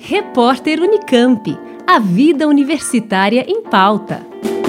Repórter Unicamp. A vida universitária em pauta.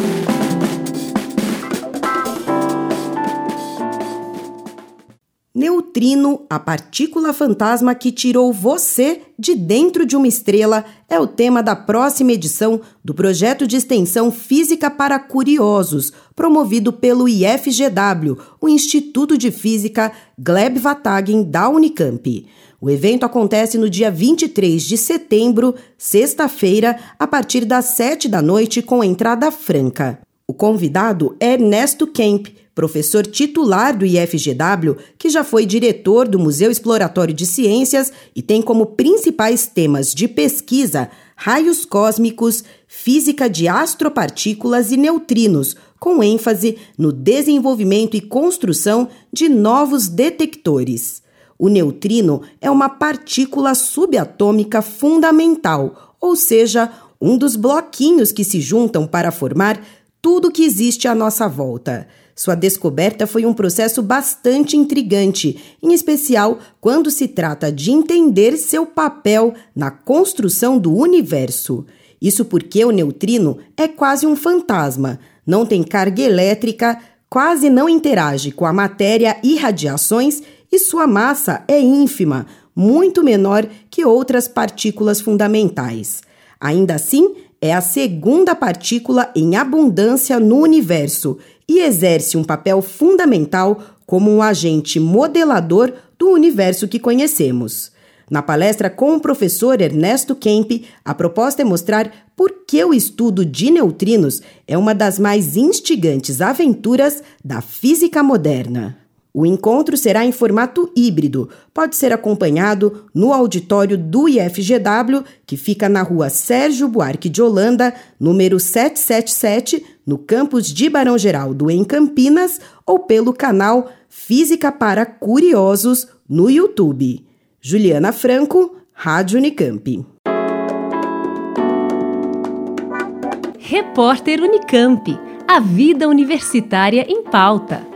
Neutrino, a partícula fantasma que tirou você de dentro de uma estrela, é o tema da próxima edição do projeto de extensão Física para Curiosos, promovido pelo IFGW, o Instituto de Física Gleb Vatagen da Unicamp. O evento acontece no dia 23 de setembro, sexta-feira, a partir das 7 da noite, com entrada franca. O convidado é Ernesto Kemp, professor titular do IFGW, que já foi diretor do Museu Exploratório de Ciências e tem como principais temas de pesquisa raios cósmicos, física de astropartículas e neutrinos, com ênfase no desenvolvimento e construção de novos detectores. O neutrino é uma partícula subatômica fundamental, ou seja, um dos bloquinhos que se juntam para formar tudo que existe à nossa volta. Sua descoberta foi um processo bastante intrigante, em especial quando se trata de entender seu papel na construção do universo. Isso porque o neutrino é quase um fantasma, não tem carga elétrica, quase não interage com a matéria e radiações e sua massa é ínfima, muito menor que outras partículas fundamentais. Ainda assim, é a segunda partícula em abundância no universo e exerce um papel fundamental como um agente modelador do universo que conhecemos. Na palestra com o professor Ernesto Kemp, a proposta é mostrar por que o estudo de neutrinos é uma das mais instigantes aventuras da física moderna. O encontro será em formato híbrido, pode ser acompanhado no auditório do IFGW, que fica na rua Sérgio Buarque de Holanda, número 777, no campus de Barão Geraldo, em Campinas, ou pelo canal Física para Curiosos no YouTube. Juliana Franco, Rádio Unicamp. Repórter Unicamp. A vida universitária em pauta.